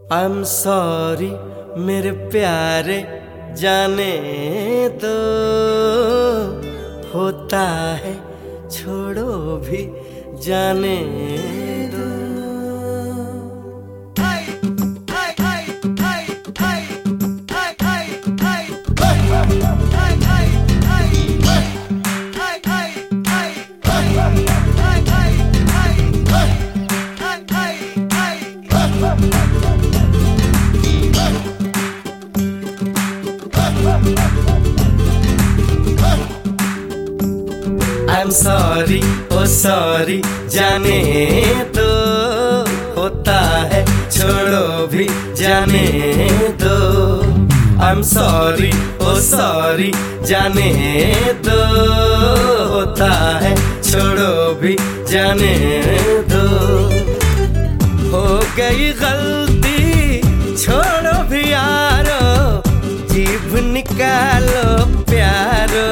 I'm sorry मेरे प्यारे जाने दो, होता है छोड़ो भी जाने दो। I'm sorry, oh sorry जाने दो, होता है छोड़ो भी जाने दो। I'm sorry, oh sorry जाने दो, होता है छोड़ो भी जाने दो। हो गई गलती छोड़ो भी यारो, जीभ निकालो प्यारो,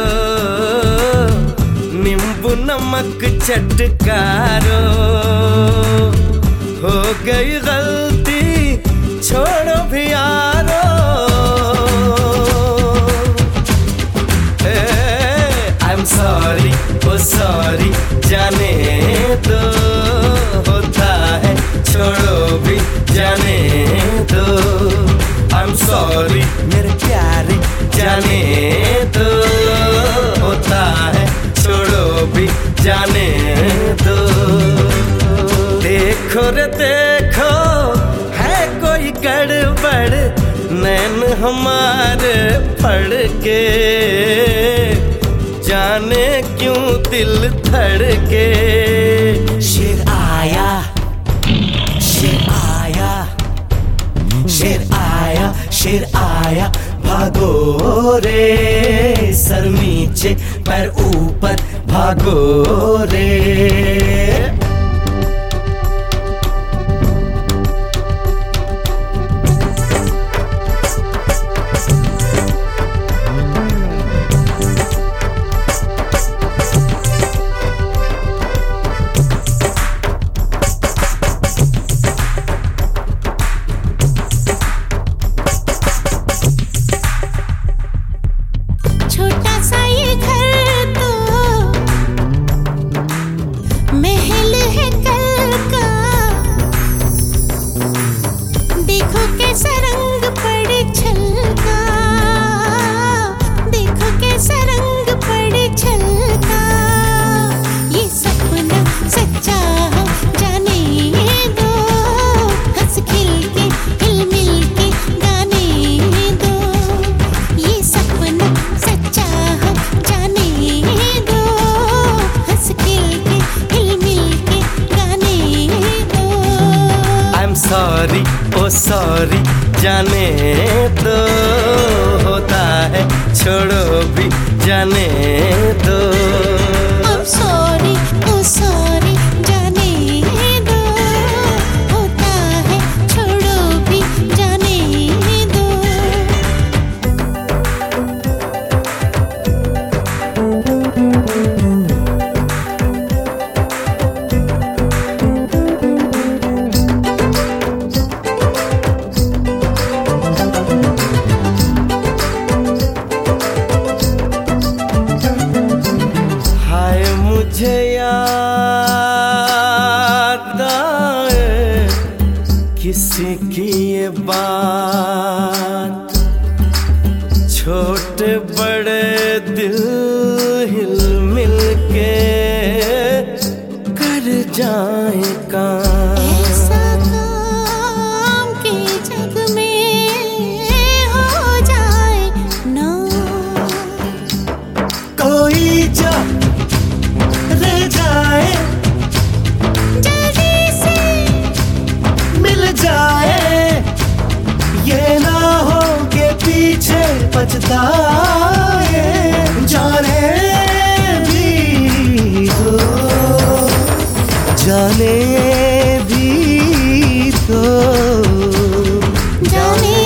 नींबू नमक चटकारो। हो गई गलती छोड़ो भी यारो, I'm sorry, oh sorry जाने दो, होता है छोड़ो भी जाने दो। I'm sorry मेरे प्यारे जाने दो, होता है छोड़ो भी जाने दो। देखो रे देखो है कोई गड़बड़, नैन हमारे फड़के, जाने क्यों दिल धड़के। शेर आया शेर आया शेर आया शेर आया, भागो रे सर नीचे पैर ऊपर भागो रे। छोटा सा ये घर तो महल है कल का, देखो कैसा रंग पड़े छलका, देखो कैसा रंग पड़े छलका। ये सपना सच्चा हो जाने दो, हंस खिल के हिल मिल के गाने दो। ये सपना सच्चा हो जाने दो, हंस खिल के हिल मिल के गाने दो। I'm sorry, oh sorry जाने दो, होता है छोड़ो भी जाने दो। I'm sorry, oh sorry जाने दो, होता है छोड़ो भी जाने दो। हाय मुझे याद आए किसी की ये बात, छोटे बड़े दिल हिल मिल के कर जाए काम। ऐसा काम के जग में हो जाए ना, कोई जो रह जाए जल्दी से मिल जाए, ये ना हो के पीछे पछताए। जाने भी दो, जाने भी दो, जाने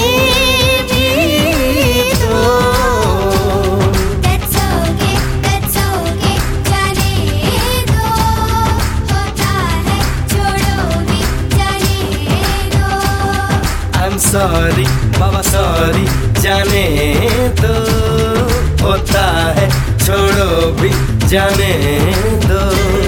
भी दो। That's okay जाने दो, होता है छोड़ो भी जाने दो। सॉरी बाबा सॉरी जाने दो, होता है छोड़ो भी जाने दो।